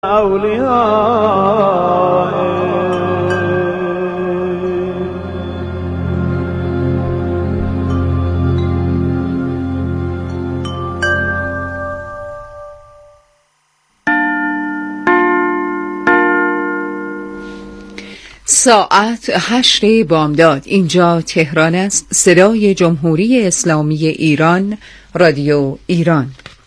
ساعت 8 بامداد. اینجا تهران است. صدای جمهوری اسلامی ایران، رادیو ایران.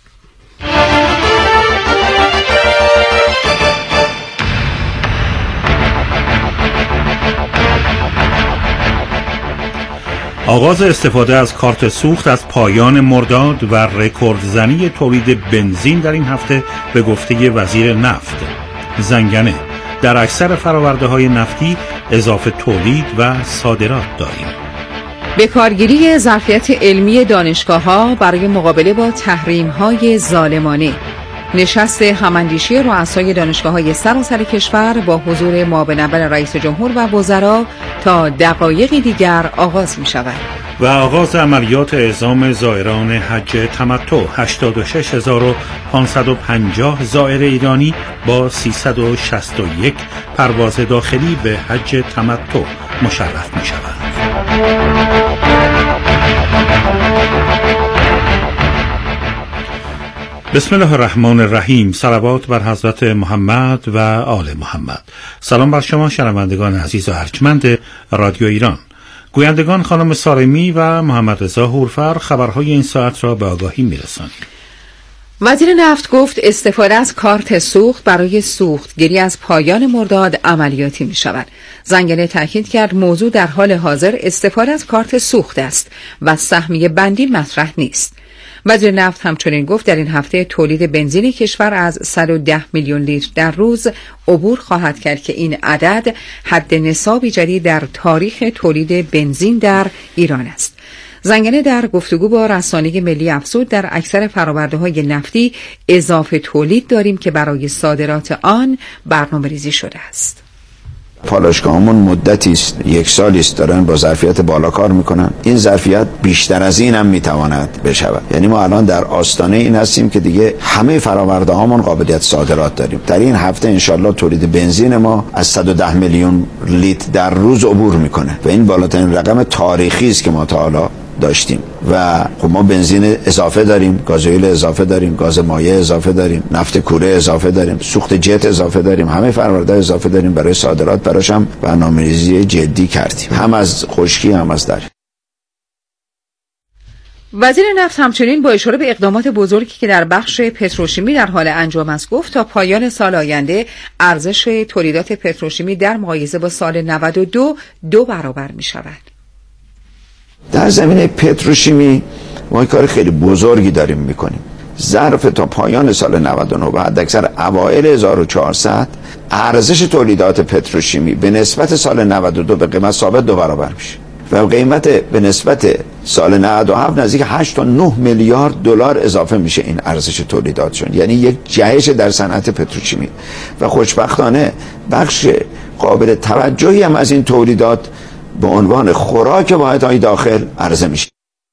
آغاز استفاده از کارت سوخت از پایان مرداد و رکوردزنی تولید بنزین در این هفته به گفته وزیر نفت. زنگنه: در اکثر فرآورده‌های نفتی اضافه تولید و صادرات داریم. به کارگیری ظرفیت علمی دانشگاه‌ها برای مقابله با تحریم‌های ظالمانه. نشست هماندیشی رؤسای دانشگاه‌های سراسر کشور با حضور معاون اول رئیس جمهور و وزرا تا دقایقی دیگر آغاز می‌شود. و آغاز عملیات اعزام زائران حج تمتع. 86550 زائر ایرانی با 361 پرواز داخلی به حج تمتع مشرف می شود. بسم الله الرحمن الرحیم. صلوات بر حضرت محمد و آل محمد. سلام بر شما شنوندگان عزیز و ارجمند رادیو ایران. گویندگان خانم سارمی و محمد رضا هورفر خبرهای این ساعت را به آگاهی می‌رسانیم. وزیر نفت گفت استفاده از کارت سوخت برای سوختگیری از پایان مرداد عملیاتی می شود. زنگنه تاکید کرد موضوع در حال حاضر استفاده از کارت سوخت است و سهمیه بندی مطرح نیست. وزیر نفت همچنین گفت در این هفته تولید بنزین کشور از 110 میلیون لیتر در روز عبور خواهد کرد که این عدد حد نصابی جدید در تاریخ تولید بنزین در ایران است. زنگنه در گفتگو با رسانه ملی افزود در اکثر فرآورده‌های نفتی اضافه تولید داریم که برای صادرات آن برنامه‌ریزی شده است. پالایشگاهمون مدتی است، 1 سالی است دارن با ظرفیت بالا کار میکنن. این ظرفیت بیشتر از این هم میتواند بشود. یعنی ما الان در آستانه این هستیم که دیگه همه فرآورده‌هامون قابلیت صادرات داریم. در این هفته انشالله تولید بنزین ما از 110 میلیون لیتر در روز عبور میکنه و این بالاترین رقم تاریخی است که ما تا حالا داشتیم. و خب ما بنزین اضافه داریم، گازوئیل اضافه داریم، گاز مایع اضافه داریم، نفت کوره اضافه داریم، سوخت جت اضافه داریم، همه فرآورده اضافه داریم. برای صادرات براش هم برنامه‌ریزی جدی کردیم، هم از خشکی هم از دریا. وزیر نفت همچنین با اشاره به اقدامات بزرگی که در بخش پتروشیمی در حال انجام است گفت تا پایان سال آینده ارزش تولیدات پتروشیمی در مقایسه با سال 92 2 برابر می شود. در زمینه پتروشیمی ما کار خیلی بزرگی داریم میکنیم. ظرف تا پایان سال 99 و حداکثر اوایل 1400 ارزش تولیدات پتروشیمی به نسبت سال 92 به قیمت ثابت 2 برابر میشه و قیمت به نسبت سال 97 نزدیک 8 تا 9 میلیارد دلار اضافه میشه این ارزش تولیداتشون. یعنی یک جهش در صنعت پتروشیمی و خوشبختانه بخش قابل توجهی هم از این تولیدات به عنوان خوراک واحدهای داخل عرضه میشه.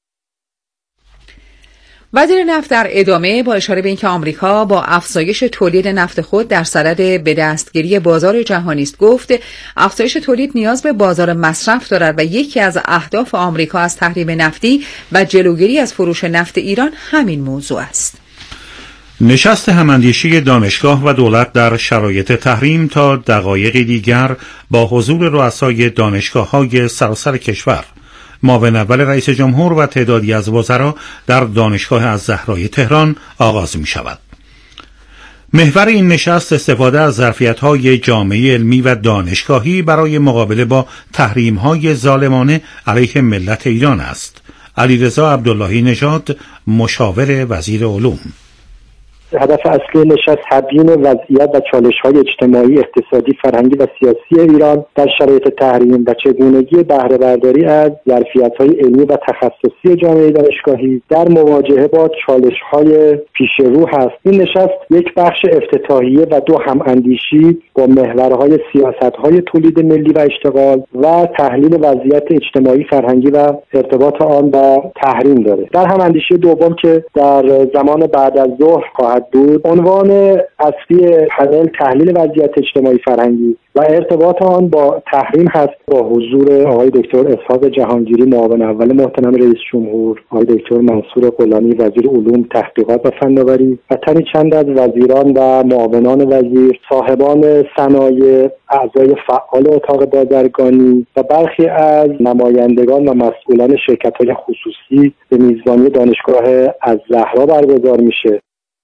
وزیر نفت در ادامه با اشاره به اینکه آمریکا با افزایش تولید نفت خود در صدد به دستگیری بازار جهانی است گفت افزایش تولید نیاز به بازار مصرف دارد و یکی از اهداف آمریکا از تحریم نفتی و جلوگیری از فروش نفت ایران همین موضوع است. نشست هماندیشی دانشگاه و دولت در شرایط تحریم تا دقایق دیگر با حضور رؤسای دانشگاه‌های سراسر کشور. معاون اول رئیس جمهور و تعدادی از وزرا در دانشگاه الزهرای تهران آغاز می شود. محور این نشست استفاده از ظرفیت‌های جامعه علمی و دانشگاهی برای مقابله با تحریم‌های ظالمانه علیه ملت ایران است. علیرضا عبداللهی نژاد، مشاور وزیر علوم: هدف اصلی نشست تبیین وضعیت و چالش‌های اجتماعی، اقتصادی، فرهنگی و سیاسی ایران در شرایط تحریم و چگونگی بهره برداری از ظرفیت‌های علمی و تخصصی جامعه دانشگاهی در مواجهه با چالش‌های پیش رو هست. این نشست یک بخش افتتاحیه و 2 هماندیشی با محورهای سیاست‌های تولید ملی و اشتغال و تحلیل وضعیت اجتماعی، فرهنگی و ارتباط آن با تحریم داره. در هماندیشی دوم که در زمان بعد از ظهر خواهد خواهد بود. عنوان اصلی پنل تحلیل وضعیت اجتماعی فرهنگی و ارتباط آن با تحریم هست، با حضور آقای دکتر اسحاق جهانگیری معاون اول محترم رئیس جمهور، آقای دکتر منصور غلامی وزیر علوم، تحقیقات و فناوری و تنی چند از وزیران و معاونان وزیر، صاحبان صنایع، اعضای فعال اتاق بازرگانی و برخی از نمایندگان و مسئولان شرکت‌های خصوصی به میزبانی دانشگاه الزهرا برگزار میشه.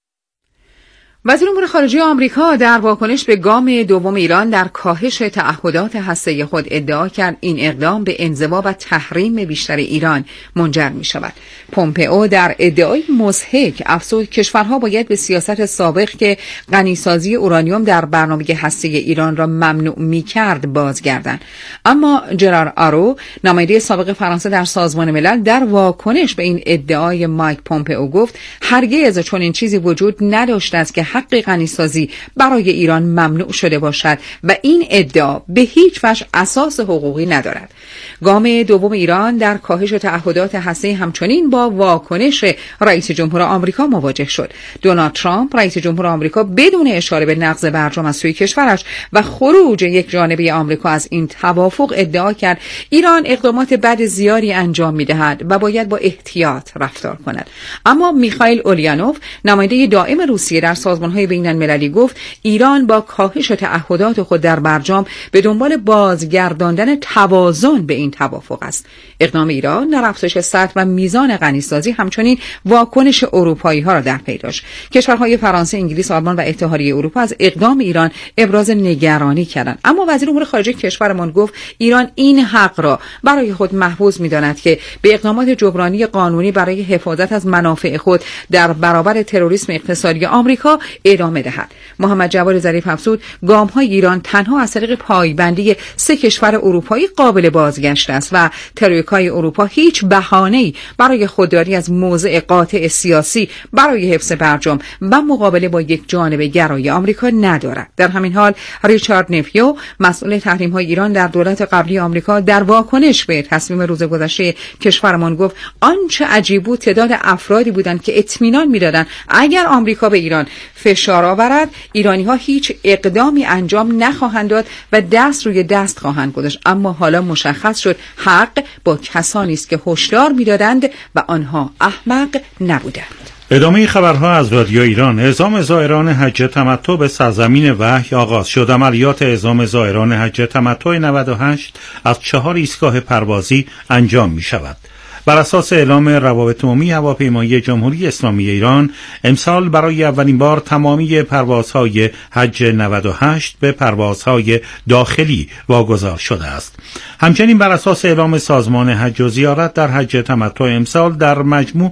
وزیر امور خارجه آمریکا در واکنش به گام دوم ایران در کاهش تعهدات هسته‌ای خود ادعا کرد این اقدام به انزوا و تحریم بیشتر ایران منجر می شود. پومپئو در ادعای مضحک افزود کشورها باید به سیاست سابق که غنیسازی اورانیوم در برنامه هسته‌ای ایران را ممنوع می کرد بازگردند. اما جرار آرو، نماینده سابق فرانسه در سازمان ملل، در واکنش به این ادعای مایک پومپئو گفت هرگز چنین چیزی وجود نداشته است که حق غنیسازی برای ایران ممنوع شده باشد و این ادعا به هیچ وجه اساس حقوقی ندارد. گام دوم ایران در کاهش تعهدات هسته‌ای همچنین با واکنش رئیس جمهور آمریکا مواجه شد. دونالد ترامپ رئیس جمهور آمریکا بدون اشاره به نقض برجام از سوی کشورش و خروج یک جانبه آمریکا از این توافق ادعا کرد ایران اقدامات بد زیادی انجام می‌دهد و باید با احتیاط رفتار کند. اما میخائیل اولیانوف، نماینده دائم روسیه در سازمان‌های بین‌المللی، گفت ایران با کاهش تعهدات خود در برجام به دنبال بازگرداندن توازن به این توافق است. اقدام ایران در افزایش سطح و میزان غنیسازی همچنین واکنش اروپایی‌ها را در پی داشت. کشورهای فرانسه، انگلیس، آلمان و اتحادیه اروپا از اقدام ایران ابراز نگرانی کردند. اما وزیر امور خارجه کشورمان گفت ایران این حق را برای خود محفوظ می‌داند که به اقدامات جبرانی قانونی برای حفاظت از منافع خود در برابر تروریسم اقتصادی آمریکا ادامه دهد. محمد جواد ظریف افزود گام‌های ایران تنها از طریق پایبندی 3 کشور اروپایی قابل بازگشت است و تروریکای اروپا هیچ بهانه‌ای برای خودداری از موضع قاطع سیاسی برای حفظ برجام و مقابله با یک جانبه گرایی آمریکا ندارد. در همین حال ریچارد نفیو، مسئول تحریم‌های ایران در دولت قبلی آمریکا، در واکنش به تصمیم روز گذشته کشورمان گفت آنچه عجیب بود تعداد افرادی بودند که اطمینان می‌دادند اگر آمریکا به ایران فشار آورد ایرانی‌ها هیچ اقدامی انجام نخواهند داد و دست روی دست خواهند گذاشت. اما حالا مشخص شد حق با کسانی است که هشدار می‌دادند و آنها احمق نبودند. ادامه خبرها از رادیو ایران. اعزام زائران حج تمتع به سرزمین وحی آغاز شد. عملیات اعزام زائران حج تمتع 98 از 4 ایستگاه پروازی انجام می شود. بر اساس اعلام روابط عمومی هواپیمایی جمهوری اسلامی ایران، امسال برای اولین بار تمامی پروازهای حج 98 به پروازهای داخلی واگذار شده است. همچنین بر اساس اعلام سازمان حج و زیارت در حج تمتع امسال در مجموع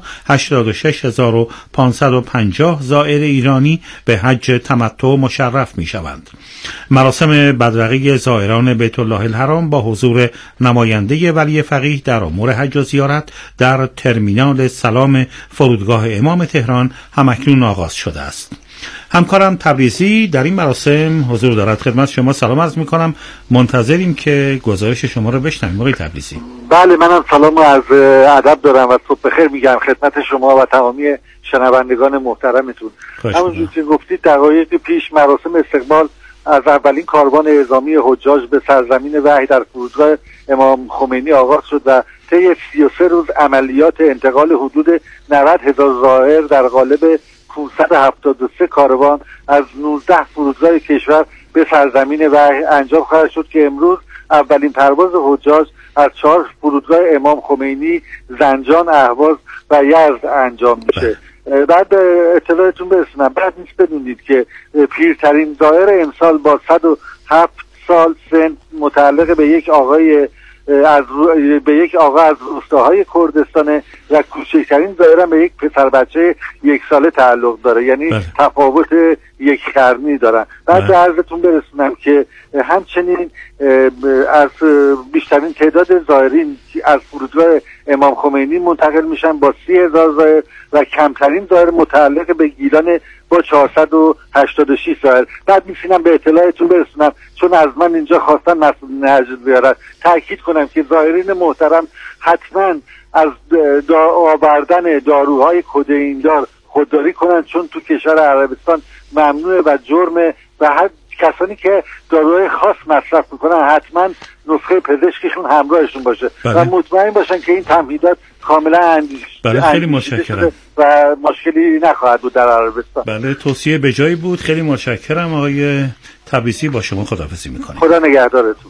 86550 زائر ایرانی به حج تمتع مشرف می شوند. مراسم بدرقه زائران بیت الله الحرام با حضور نماینده ولی فقیه در امور حج و زیارت در ترمینال سلام فرودگاه امام تهران همکنون آغاز شده است. همکارم تبریزی در این مراسم حضور دارد. خدمت شما سلام عرض می‌کنم. منتظریم که گزارش شما رو بشنویم آقای تبریزی. بله، منم سلام و عرض ادب دارم و صبح بخیر میگم خدمت شما و تمامی شنوندگان محترمتون. همونجوری که گفتید دقایق پیش مراسم استقبال از اولین کاروان اعزامی حجاج به سرزمین وحی در فرودگاه امام خمینی آغاز شد و طی 33 روز عملیات انتقال حدود 90,000 زائر در قالب 573 کاروان از 19 فرودگاه کشور به سرزمین وحی انجام خواهد شد که امروز اولین پرواز حجاج از 4 فرودگاه امام خمینی، زنجان، اهواز و یزد انجام میشه. بعد اطلاعتون برسونم، بعد نیست بدونید که پیرترین زائر امسال با 107 سال سن متعلق به یک آقا از روستاهای کردستان و کوچکترین زائر هم به یک پسر بچه 1 ساله تعلق داره، یعنی تفاوت 1 قرنی دارن. بعد به عرضتون برسونم که همچنین از بیشترین تعداد زائرین از فرودگاه امام خمینی منتقل میشن با 30,000 زائر و کمترین زائر متعلق به گیلان با 486 زائر. بعد میشینم به اطلاعتون برسونم، چون از من اینجا خواستن مسئولین حج زیارت تاکید کنم که زائرین محترم حتما از آوردن داروهای کدئیندار خودداری کنن، چون تو کشور عربستان ممنوعه و جرمه و هر کسانی که داروهای خاص مصرف میکنن حتما نسخه پزشکیشون همراهشون باشه و مطمئن باشن که این تمهیدات کاملا خیلی متشکرم و مشکلی نخواهد بود در عربستان. بله، توصیه به جایی بود. خیلی متشکرم آقای تبریزی. با شما خداحافظی میکنیم. خدا نگهدارتون.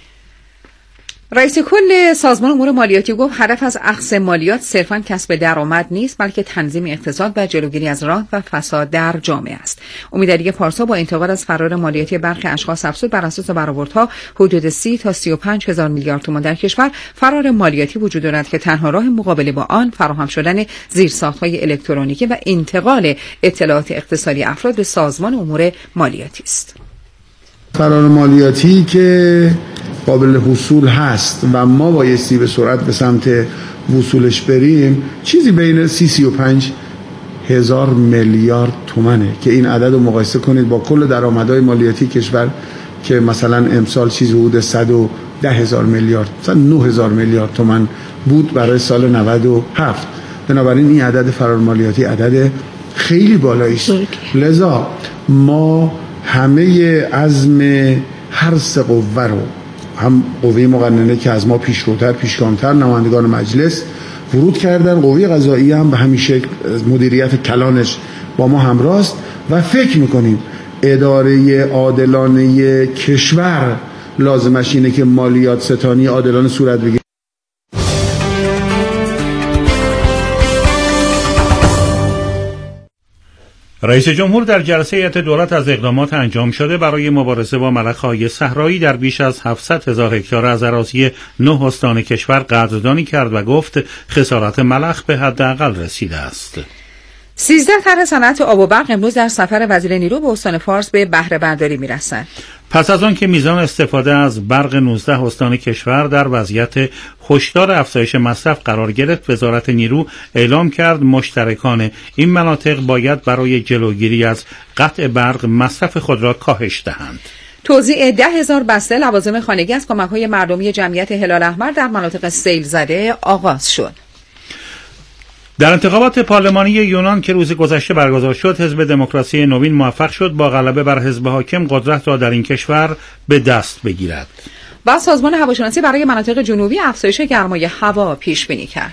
رئیس کل سازمان امور مالیاتی گفت هدف از اخذ مالیات صرفاً کسب درآمد نیست، بلکه تنظیم اقتصاد و جلوگیری از رانت و فساد در جامعه است. امیدعلی پارسا با انتقاد از فرار مالیاتی برخی اشخاص افزود بر اساس برآوردها حدود 30 تا 35 هزار میلیارد تومان در کشور فرار مالیاتی وجود دارد که تنها راه مقابله با آن فراهم شدن زیرساخت‌های الکترونیکی و انتقال اطلاعات اقتصادی افراد به سازمان امور مالیاتی است. فرار مالیاتی که قابل حصول هست و ما بایستی به سرعت به سمت وصولش بریم، چیزی بین 30-35 هزار میلیارد تومنه که این عدد رو مقایسه کنید با کل درآمدهای مالیاتی کشور که مثلا امسال چیزی حدود 110 هزار میلیارد، مثلا 9 هزار میلیارد تومن بود برای سال 97. بنابراین این عدد فرار مالیاتی عدد خیلی بالایی است. لذا ما همه عزم هر سه قوه رو، هم قوه مقننه که از ما پیشروتر پیشگامتر نمایندگان مجلس ورود کردن، قوه قضایی هم به همین شکل مدیریت کلانش با ما همراه است و فکر میکنیم اداره عادلانه کشور لازمش اینه که مالیات ستانی عادلانه صورت بگیره. رئیس جمهور در جلسه هیئت دولت از اقدامات انجام شده برای مبارزه با ملخ‌های صحرایی در بیش از 700 هزار هکتار از اراضی 9 استان کشور قدردانی کرد و گفت خسارات ملخ به حداقل رسیده است. 13 طرح صنعت آب و برق امروز در سفر وزیر نیرو به استان فارس به بهره برداری میرسند. پس از آن که میزان استفاده از برق 19 استان کشور در وضعیت هشدار افزایش مصرف قرار گرفت، وزارت نیرو اعلام کرد مشترکان این مناطق باید برای جلوگیری از قطع برق مصرف خود را کاهش دهند. توزیع 10,000 بسته لوازم خانگی از کمک‌های مردمی جمعیت هلال احمر در مناطق سیل زده آغاز شد. در انتخابات پارلمانی یونان که روز گذشته برگزار شد، حزب دموکراسی نوین موفق شد با غلبه بر حزب حاکم قدرت را در این کشور به دست بگیرد. و سازمان هواشناسی برای مناطق جنوبی افزایش گرمای هوا پیش بینی کرد.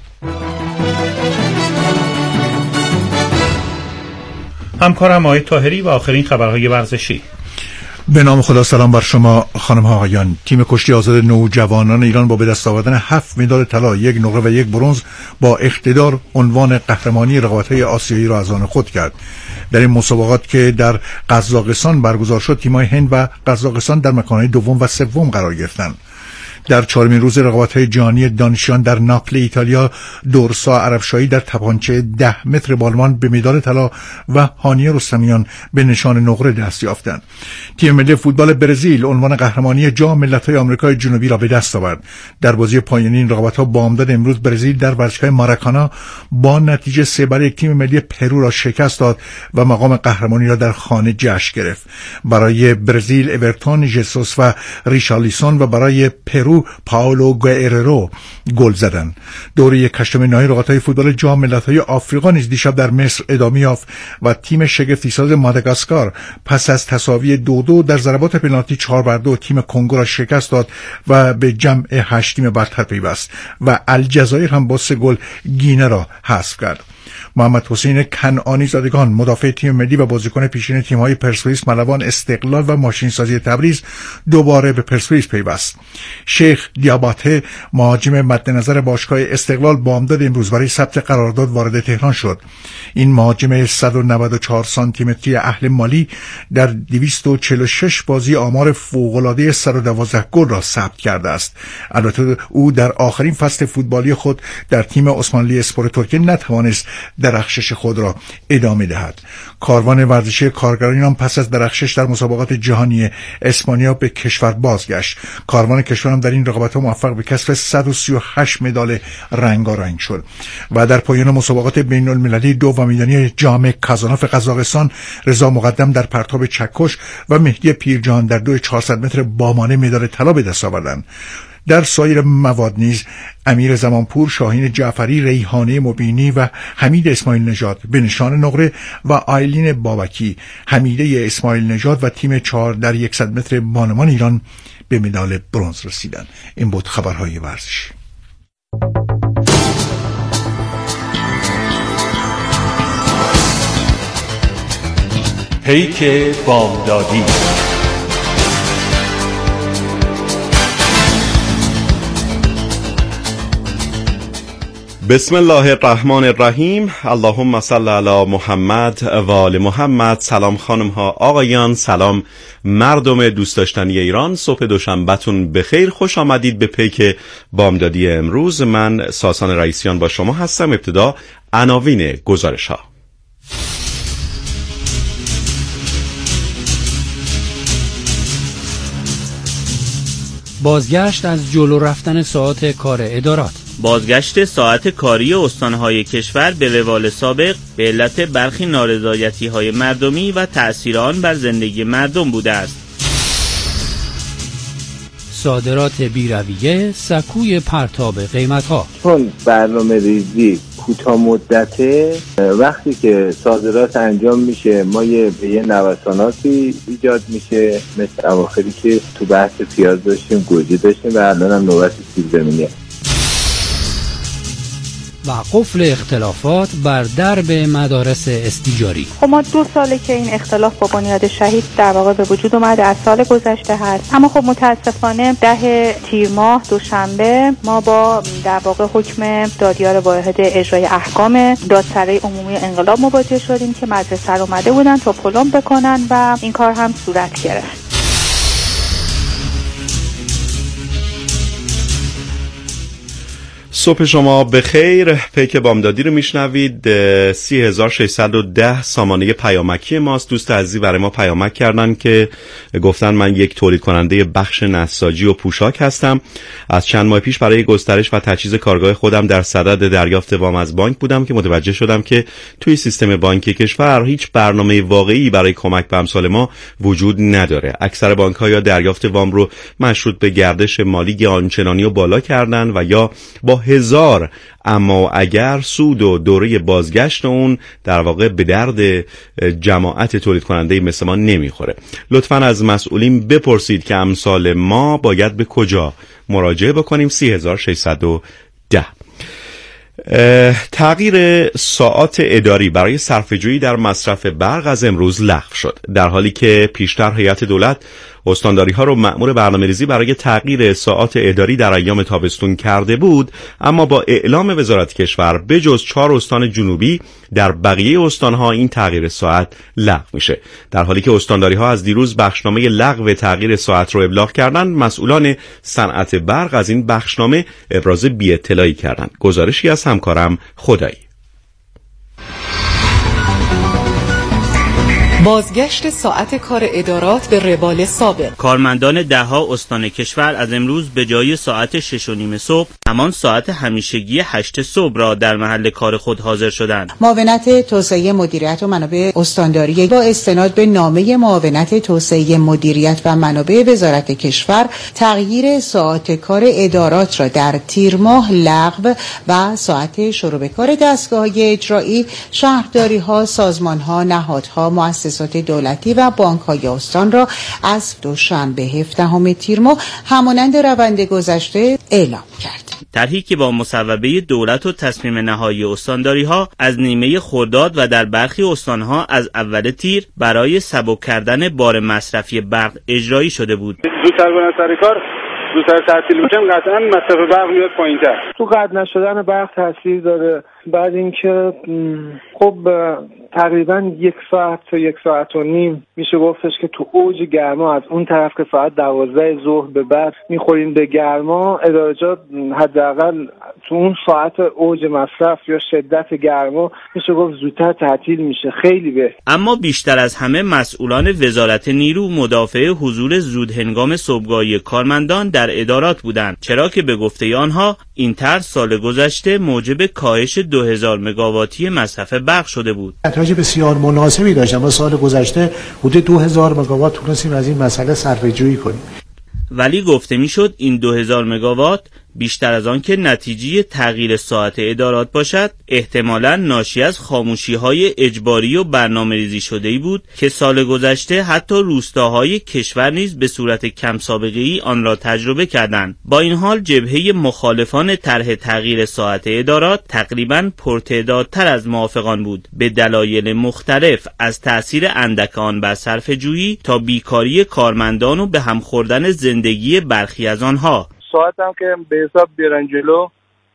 همکارم آقای طاهری و آخرین خبرهای ورزشی. به نام خدا، سلام بر شما خانم ها آقایان. تیم کشتی آزاد نوجوانان ایران با به دست آوردن 7 مدال طلا، 1 نقره و 1 برنز با اقتدار عنوان قهرمانی رقابت‌های آسیایی را از آن خود کرد. در این مسابقات که در قزاقستان برگزار شد، تیم‌های هند و قزاقستان در مکان‌های دوم و سوم قرار گرفتند. در 4مین روز رقابت‌های جهانی دانشیان در ناپل ایتالیا، دورسا عربشاهی در تپانچه 10 متر بالمان به مدال طلا و هانیه رستمیان به نشان نقره دست یافتند. تیم ملی فوتبال برزیل عنوان قهرمانی جام ملت‌های آمریکای جنوبی را به دست آورد. در بازی پایانی این رقابت‌ها بامداد امروز برزیل در ورزشگاه ماراکانا با نتیجه 3-1 تیم ملی پرو را شکست داد و مقام قهرمانی را در خانه جشن گرفت. برای برزیل اورتون ژسوس و ریشالیسون و برای پرو پائولو گوئررو گل زدند. دوره 8 نهایی رقابت‌های فوتبال جام ملت‌های آفریقا نیز دیشب در مصر ادامه یافت و تیم شگفتی‌ساز ماداگاسکار پس از تساوی 2-2 در ضربات پنالتی 4-2 تیم کنگو را شکست داد و به جمع 8 تیم برتر پیوست و الجزایر هم با 3 گل گینه را حذف کرد. محمد حسین کنعانی زادگان مدافع تیم ملی و بازیکن پیشین تیم‌های پرسپولیس، ملوان، استقلال و ماشینسازی تبریز دوباره به پرسپولیس پیوست. شیخ دیاباته مهاجم مد نظر باشگاه استقلال بامداد امروز برای ثبت قرارداد وارد تهران شد. این مهاجم 194 سانتی متری اهل مالی در 246 بازی آمار فوق‌العاده 112 گل را ثبت کرده است. البته او در آخرین فصل فوتبالی خود در تیم عثمانلی اسپور ترکیه نتوانست درخشش خود را ادامه دهد. کاروان ورزشی کارگران هم پس از درخشش در مسابقات جهانی اسپانیا به کشور بازگشت. کاروان کشور هم در این رقابت‌ها موفق به کسب 138 مدال رنگارنگ شد. و در پایان مسابقات بین‌المللی 2 میدانی جام کازانوف قزاقستان، رضا مقدم در پرتاب چکش و مهدی پیرجان در 2 400 متر بامانه مدال طلا به دست آوردند. در سایر مواد نیز امیر زمانپور، شاهین جعفری، ریحانه مبینی و حمید اسماعیل نژاد به نشان نقره و آیلین بابکی، حمیده اسماعیل نژاد و تیم 4 در 100 متر بانوان ایران به مدال برنز رسیدند. این بود خبرهای ورزشی. پیک بامدادی. بسم الله الرحمن الرحیم. اللهم صل علی محمد و آل محمد. سلام خانم ها، آقایان، سلام مردم دوست داشتنی ایران. صبح دوشنبهتون بخیر. خوش آمدید به پیک بامدادی امروز. من ساسان رئیسیان با شما هستم. ابتدا عناوین گزارش ها. بازگشت از جلو رفتن ساعات کار ادارات. بازگشت ساعت کاری استانهای کشور به روال سابق به علت برخی نارضایتی‌های مردمی و تأثیر آن بر زندگی مردم بوده است. صادرات بی‌رویه سکوی پرتاب قیمت‌ها. چون برنامه ریزی کوتاه مدته، وقتی که صادرات انجام میشه ما یه نوساناتی ایجاد میشه، مثل اواخری که تو بحث پیاز داشتیم، گوجه داشتیم و الان هم نوبت سیب زمینیه. و قفل اختلافات بر درب مدارس استیجاری. خب ما 2 ساله که این اختلاف با بنیاد شهید در واقع به وجود اومده، از سال گذشته هست، اما خب متاسفانه 10 تیر ماه دوشنبه ما با در واقع حکم دادیار واحد اجرای احکام دادسرای عمومی انقلاب مواجه شدیم که مدرسه رو اومده بودن تا پلم بکنن و این کار هم صورت گرفت. صبح شما بخیر. پیک بامدادی رو میشنوید. 30610 سامانه پیامکی ماست. دوست عزیزی برای ما پیامک کردن که گفتن من یک تولید کننده بخش نساجی و پوشاک هستم. از چند ماه پیش برای گسترش و تجهیز کارگاه خودم در صدد دریافت وام از بانک بودم که متوجه شدم که توی سیستم بانکی کشور هیچ برنامه واقعی برای کمک به امثال ما وجود نداره. اکثر بانک‌ها یا دریافت وام رو مشروط به گردش مالی آنچنانی و بالا کردن و یا با هزار اما اگر سود و دوره بازگشت اون در واقع به درد جماعت تولید کننده مثل ما نمیخوره. لطفاً از مسئولین بپرسید که امثال ما باید به کجا مراجعه بکنیم. 3610. تغییر ساعات اداری برای صرفه‌جویی در مصرف برق از امروز لغو شد، در حالی که پیشتر هیئت دولت استانداری‌ها رو مأمور برنامه‌ریزی برای تغییر ساعات اداری در ایام تابستون کرده بود. اما با اعلام وزارت کشور بجز 4 استان جنوبی در بقیه استان‌ها این تغییر ساعت لغو میشه. در حالی که استانداری‌ها از دیروز بخشنامه لغو تغییر ساعت رو ابلاغ کردند، مسئولان صنعت برق از این بخشنامه ابراز بی‌اطلاعی کردند. گزارشی از همکارم خدایی. بازگشت ساعت کار ادارات به روال سابق. کارمندان 10 استان کشور از امروز به جای ساعت 6:30 صبح همان ساعت همیشگی 8 صبح را در محل کار خود حاضر شدند. معاونت توسعه مدیریت و منابع استانداری با استناد به نامه معاونت توسعه مدیریت و منابع وزارت کشور تغییر ساعت کار ادارات را در تیر ماه لغو و ساعت شروع به کار دستگاه‌های اجرایی، شهرداری‌ها، سازمان‌ها، نهادها، مؤسسات دولتی و بانک‌های استان را از دوشنبه 17 تیر ماه همانند روند گذشته اعلام کرد. طرحی که با مصوبه دولت و تصمیم نهایی استانداری‌ها از نیمه خرداد و در برخی استان‌ها از اول تیر برای سبک کردن بار مصرفی برق اجرایی شده بود. زودتر برن سر کار، زودتر تعطیل بشن، قطعاً مصرف برق میاد پایین‌تر. تو قطع نشدن برق تاثیر داره. بعد اینکه خب تقریبا 1 ساعت تا 1 ساعت و نیم میشه گفتش که تو اوج گرما، از اون طرف که ساعت 12 ظهر به بعد میخورین به گرما، ادارجات حداقل تو اون ساعت اوج مصرف یا شدت گرما میشه گفت زودتر تعطیل میشه. خیلی بهتر. اما بیشتر از همه مسئولان وزارت نیرو مدافع حضور زودهنگام صبحگاهی کارمندان در ادارات بودند، چرا که به گفته آنها این طرح سال گذشته موجب کاهش 2000 مگاواتی مصرف برق شده بود. نتایج بسیار مناسبی داشت. ما سال گذشته حدود 2000 مگاوات تونستیم از این مسئله صرفه‌جویی کنیم. ولی گفته میشد این 2000 مگاوات بیشتر از آن که نتیجه تغییر ساعت ادارات باشد، احتمالاً ناشی از خاموشی‌های اجباری و برنامه‌ریزی شده‌ای بود که سال گذشته حتی روستاهای کشور نیز به صورت کم سابقه‌ای آن را تجربه کردند. با این حال جبهه مخالفان طرح تغییر ساعت ادارات تقریباً پرتعدادتر از موافقان بود، به دلایل مختلف، از تأثیر اندک آن بر صرفه‌جویی تا بیکاری کارمندان و به هم خوردن زندگی برخی از آنها. ساعت هم که به حساب بیارن جلو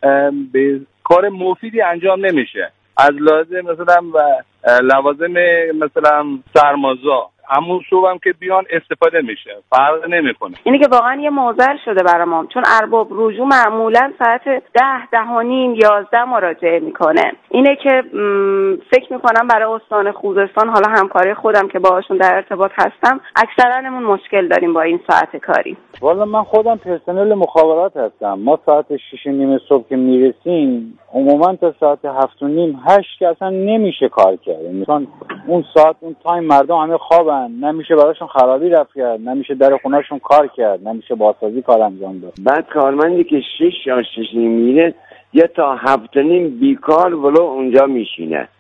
به کار مفیدی انجام نمیشه. از لازم مثلا و لوازم مثلا سرمازا همون صبح هم که بیان استفاده میشه، فرق نمیکنه. اینه که واقعا یه معضل شده برام، چون ارباب رجوع معمولا ساعت 10:30 11 مراجعه میکنه. اینه که فکر میکنم برای استان خوزستان، حالا همکاری خودم که باهاشون در ارتباط هستم، اکثرانمون مشکل داریم با این ساعت کاری. والا من خودم پرسنل مخابرات هستم. ما ساعت 6:30 صبح که میرسیم عموما تا ساعت 7:30 8 که اصلا نمیشه کار کرد. مثلا اون ساعت اون تایم مردم همه خوابن، نمیشه براشون خرابی رفت کرد، نمیشه در خونه‌شون کار کرد، نمیشه بازسازی کار انجام داد. بعد کارمندی که 6 یا 6:30 میره یا تا 7:30 بیکار ولو اونجا میشینه،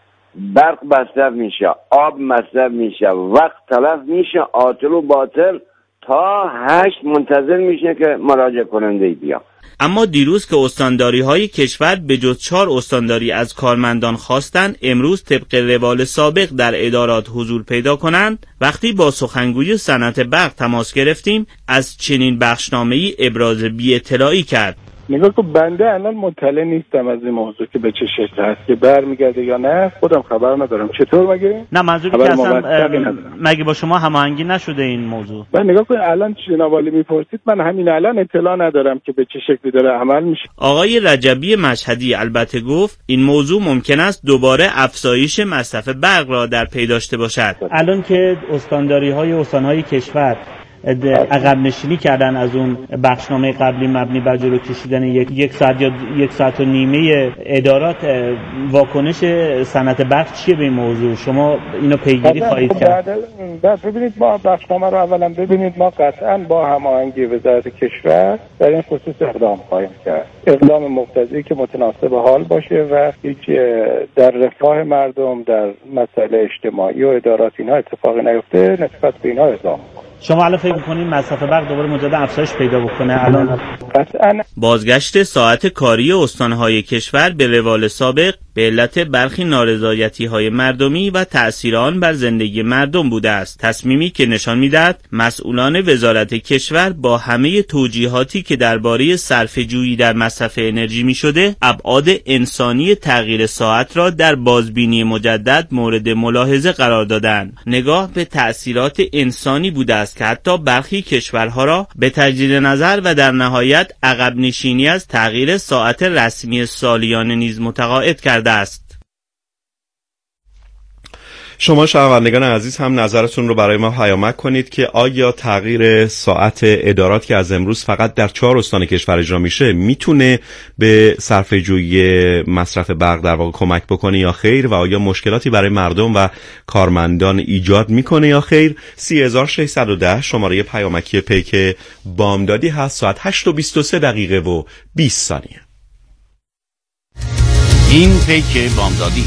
برق مصرف میشه، آب مصرف میشه، وقت تلف میشه، عاطل و باطل، تا 8 منتظر میشه که مراجعه کننده بیا. اما دیروز که استانداری‌های کشور به جز 4 استانداری از کارمندان خواستند امروز طبق روال سابق در ادارات حضور پیدا کنند، وقتی با سخنگوی صنعت برق تماس گرفتیم از چنین بخشنامه‌ای ابراز بی‌اطلاعی کرد. نگاه که بنده الان مطلع نیستم از این موضوع که به چه شکل هست، که برمیگرده یا نه خودم خبر ندارم. چطور مگه؟ نه منظوری که اصلا مگه با شما هماهنگی نشده این موضوع؟ من نگاه کن الان جناب عالی میپرسید، من همین الان اطلاع ندارم که به چه شکلی داره عمل میشه. آقای رجبی مشهدی البته گفت این موضوع ممکن است دوباره افزایش مصرف برق را در پی داشته باشد. الان که استانداری‌های استان‌های کشور عقب نشینی کردن از اون بخشنامه قبلی مبنی بر جلو کشیدن یک ساعت یا 1.5 ساعت ادارات، واکنش صنعت برق چیه به این موضوع؟ شما اینو پیگیری خواهید کرد؟ بعد ببینید ما بخشنامه رو اولا ببینید، ما قطعا با هماهنگی وزارت کشور در این خصوص اقدام خواهیم کرد، اقدام مقتضی که متناسب حال باشه و هیچ در رفاه مردم در مسائل اجتماعی و ادارات اینا اتفاقی نیفته، نسبت به اینا اقدام. شما الان فکر می‌کنید مصرف برق دوباره مجدد افزایش پیدا بکنه؟ الان بازگشت ساعت کاری استان‌های کشور به روال سابق به علت برخی نارضایتی‌های مردمی و تأثیر آن بر زندگی مردم بوده است، تصمیمی که نشان می‌دهد مسئولان وزارت کشور با همه توجیهاتی که درباره صرفه‌جویی در مصرف انرژی می‌شده، ابعاد انسانی تغییر ساعت را در بازبینی مجدد مورد ملاحظه قرار دادند. نگاه به تأثیرات انسانی بوده است که حتی برخی کشورها را به تجدید نظر و در نهایت عقب نشینی از تغییر ساعت رسمی سالیانه نیز متقاعد کرده است. شما شنوندگان عزیز هم نظرتون رو برای ما پیامک کنید که آیا تغییر ساعت ادارات که از امروز فقط در 4 استان کشور اجرا میشه میتونه به صرفه‌جویی مصرف برق در واقع کمک بکنه یا خیر، و آیا مشکلاتی برای مردم و کارمندان ایجاد میکنه یا خیر؟ 3610 شماره پیامکی پیک بامدادی هست. ساعت 8:23 و 20 ثانیه. این پیک بامدادی.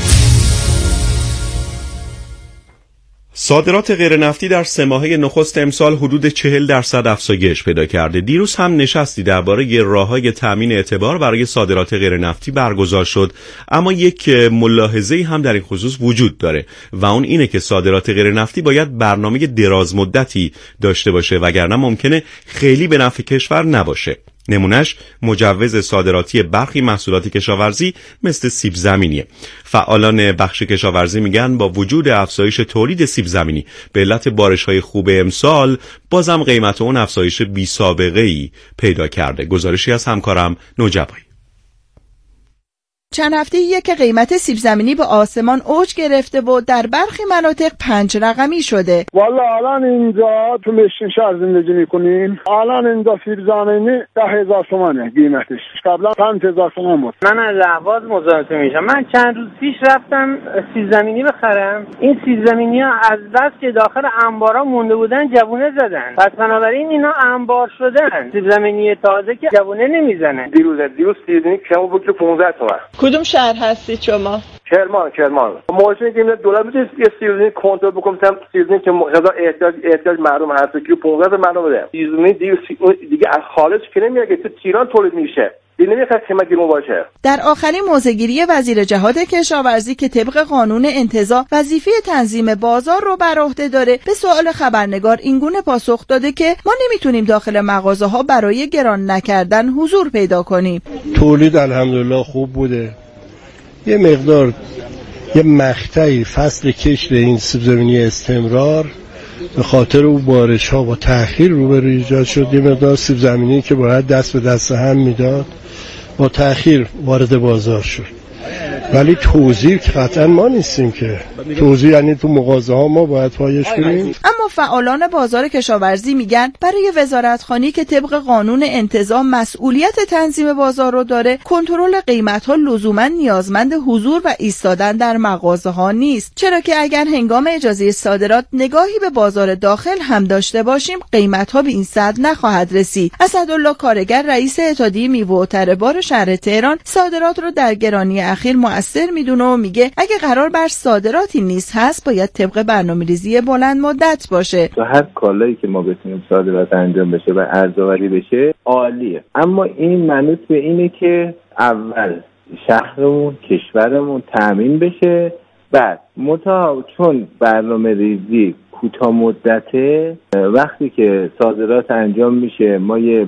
صادرات غیر نفتی در 3 ماهه نخست امسال حدود 40% افزایش پیدا کرده. دیروز هم نشستی درباره راه‌های تامین اعتبار برای صادرات غیر نفتی برگزار شد، اما یک ملاحظه‌ای هم در این خصوص وجود داره و اون اینه که صادرات غیر نفتی باید برنامه دراز مدتی داشته باشه، وگرنه ممکنه خیلی به نفع کشور نباشه. نمونهش مجوز صادراتی برخی محصولات کشاورزی مثل سیب زمینیه. فعالان بخش کشاورزی میگن با وجود افزایش تولید سیب زمینی به علت بارش‌های خوب امسال بازم قیمت اون افزایش بی سابقه‌ای پیدا کرده. گزارشی از همکارم نوجبایی. چند هفته‌ایه که قیمت سیب زمینی به آسمان اوج گرفته و در برخی مناطق 5 رقمی شده. والا الان اینجا تو مشین شهر زندگی میکنیم. الان اینجا سیب زمینی 10,000 تومانه قیمتش. قبلا 5,000 تومان بود. من از اهواز مزاحمتون میشم. من چند روز پیش رفتم سیب زمینی بخرم. این سیب زمینی‌ها از بس که داخل انبارا مونده بودن جوونه زدن. پس بنابراین اینا انبار شدن. سیب زمینی تازه که جوونه نمیزنه. دیروز سیب زمینی کمو بود که 15 تومن. کدوم شهر هستی شما؟ کرمان. ماشین که دولت میشه یه سیب زمینی کنترل بکنه، مثلا سیب زمینی که مقدار احتیاج مردم هست که 15 مردم بده. سیب زمینی دیگه از خارج که نمیاد که تو تهران تولید میشه. در آخرین موضع‌گیری وزیر جهاد کشاورزی که طبق قانون انتزاع وظیفه تنظیم بازار رو بر عهده داره، به سوال خبرنگار اینگونه پاسخ داده که ما نمیتونیم داخل مغازه‌ها برای گران نکردن حضور پیدا کنیم. تولید الحمدلله خوب بوده. یه مقدار یه مقطعی فصل کشت این سیب زمینی استمرار به خاطر اون بارش‌ها با تأخیر روبرو ایجاد شد. یه مقدار سیب زمینی که باید دست به دست هم میداد با تأخیر وارد بازار شد. ولی توزیع قطعا ما نیستیم که توزیع یعنی تو مغازه ها ما باید پایش کنیم. اما فعالان بازار کشاورزی میگن برای وزارتخوانی که طبق قانون انتزاع مسئولیت تنظیم بازار رو داره، کنترل قیمت ها لزوما نیازمند حضور و ایستادن در مغازه ها نیست، چرا که اگر هنگام اجازه صادرات نگاهی به بازار داخل هم داشته باشیم قیمت ها به این سطح نخواهد رسید. اسدالله کارگر رئیس اتحادیه میوه و تره‌بار شهر تهران صادرات رو در گرانی اخیر مؤثر میدونه و میگه اگه قرار بر صادراتی نیست هست باید طبق برنامه‌ریزی بلند مدت باشه. تو هر کالایی که ما بتونیم صادرات انجام بشه و ارزآوری بشه عالیه، اما این منوط به اینه که اول شهرمون کشورمون تامین بشه، بعد چون برنامه‌ریزی کوتاه مدته وقتی که صادرات انجام میشه ما یه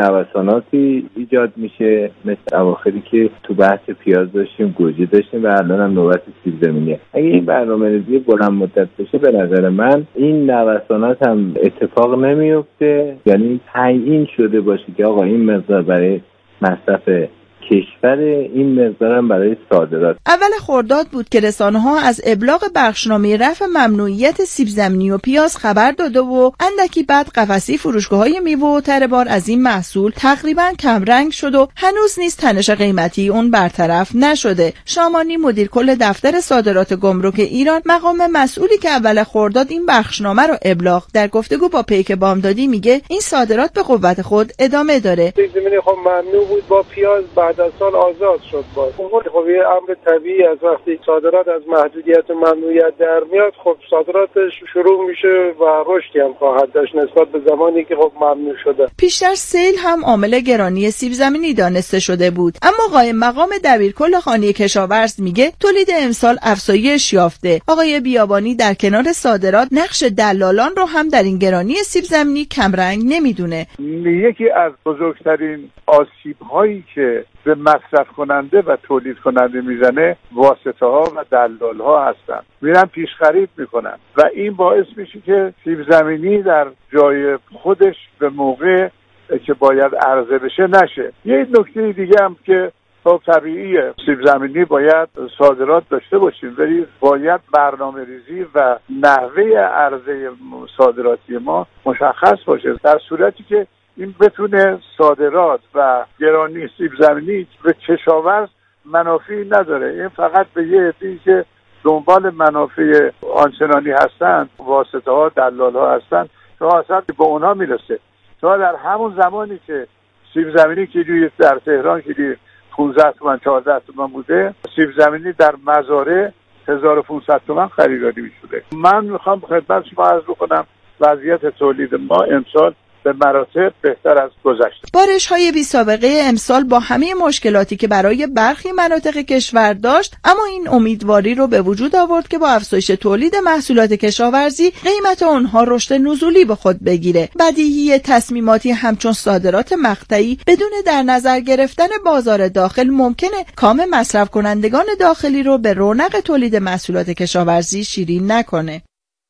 نوساناتی ایجاد میشه، مثل اواخری که تو بحث پیاز داشتیم، گوجه داشتیم و الان هم نوبت سیب زمینیه. اگه این برنامه‌ریزی بلند مدت بشه به نظر من این نوسانات هم اتفاق نمیفته، یعنی تعیین شده باشه که آقا این مقدار برای مصرف کشور، این مقدارم برای صادرات. اول خرداد بود که رسانه‌ها از ابلاغ بخشنامه رفع ممنوعیت سیب زمینی و پیاز خبر داده و اندکی بعد قفسی فروشگاه‌های میوه و تره‌بار از این محصول تقریباً کمرنگ شد و هنوز نیز تنش قیمتی اون برطرف نشده. شامانی مدیر کل دفتر صادرات گمرک ایران، مقام مسئولی که اول خرداد این بخشنامه رو ابلاغ، در گفتگو با پیک بامدادی میگه این صادرات به قوت خود ادامه داره. سیب زمینی خب ممنوع بود، با پیاز بعد از سال آزاد شد. خب یه امر طبیعی از وقتی صادرات از محدودیت و ممنوعیت در میاد، خب صادراتش شروع میشه و رشدی هم خواهد داشت نسبت به زمانی که خب ممنوع شده. پیشتر سیل هم عامل گرانی سیب زمینی دانسته شده بود، اما قائم مقام دبیرکل خانه کشاورز میگه تولید امسال افزایش یافته. آقای بیابانی در کنار صادرات نقش دلالان رو هم در این گرانی سیب زمینی کمرنگ نمیدونه. یکی از بزرگترین آسیب‌هایی که به مصرف کننده و تولید کننده میزنه واسطه ها و دلال ها هستن، میرن پیش خرید میکنن و این باعث میشه که سیب زمینی در جای خودش به موقع که باید عرضه بشه نشه. یه نکته دیگه هم که خب طبیعیه، سیب زمینی باید صادرات داشته باشیم ولی باید برنامه ریزی و نحوه عرضه صادراتی ما مشخص باشه، در صورتی که این بتونه صادرات و گرانی سیب زمینی به کشاورز منافعی نداره. این فقط به یه عده‌ای که دنبال منافع آنچنانی هستن، واسطه ها، دلال ها هستن، تا اصلا به اونها میرسه. تا در همون زمانی که سیب زمینی کیلویی در تهران کیلویی 15 تومن 14 تومن بوده، سیب زمینی در مزارع 1500 تومن خریداری میشده. من میخوام خدمت شما عرض بکنم وضعیت تولید ما امسال به مراتب بهتر از گذشته. بارش‌های بی سابقه امسال با همه مشکلاتی که برای برخی مناطق کشور داشت، اما این امیدواری رو به وجود آورد که با افزایش تولید محصولات کشاورزی قیمت آنها رشد نزولی به خود بگیره. بدیهی تصمیماتی همچون صادرات مقطعی بدون در نظر گرفتن بازار داخل ممکنه کام مصرف کنندگان داخلی رو به رونق تولید محصولات کشاورزی شیرین نکنه.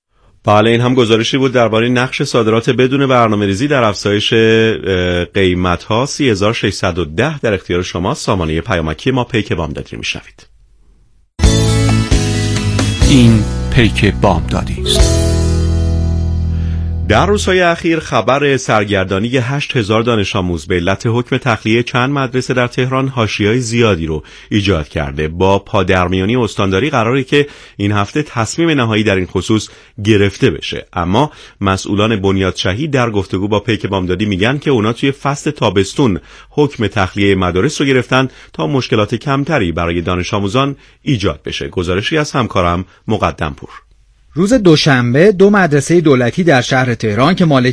بله، این هم گزارشی بود درباره نقش صادرات بدون برنامه‌ریزی در افزایش قیمت‌ها. 30610 در اختیار شما. سامانه پیامکی ما پیک بامدادی میشنوید. این پیک بامدادی است. در روزهای اخیر خبر سرگردانی 8000 دانش آموز به علت حکم تخلیه چند مدرسه در تهران حاشیه‌های زیادی رو ایجاد کرده. با پادرمیانی استانداری قراره که این هفته تصمیم نهایی در این خصوص گرفته بشه، اما مسئولان بنیاد شهید در گفتگو با پیک بامدادی میگن که اونا توی فصل تابستون حکم تخلیه مدارس رو گرفتن تا مشکلات کمتری برای دانش آموزان ایجاد بشه. گزارشی از همکارم مقدم پور. روز دوشنبه 2 مدرسه دولتی در شهر تهران که مالک